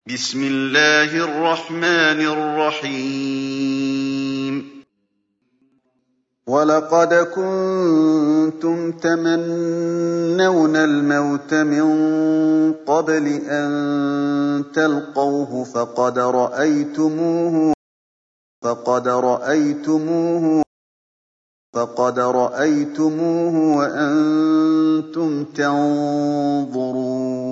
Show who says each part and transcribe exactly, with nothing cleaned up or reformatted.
Speaker 1: بسم الله الرحمن الرحيم
Speaker 2: وَلَقَدْ كُنتُمْ تَمَنَّوْنَ الْمَوْتَ مِن قَبْلِ أَن تَلْقَوْهُ فَقَدْ رَأَيْتُمُوهُ فَقَدْ رَأَيْتُمُوهُ وَأَنتُمْ تَنظُرُونَ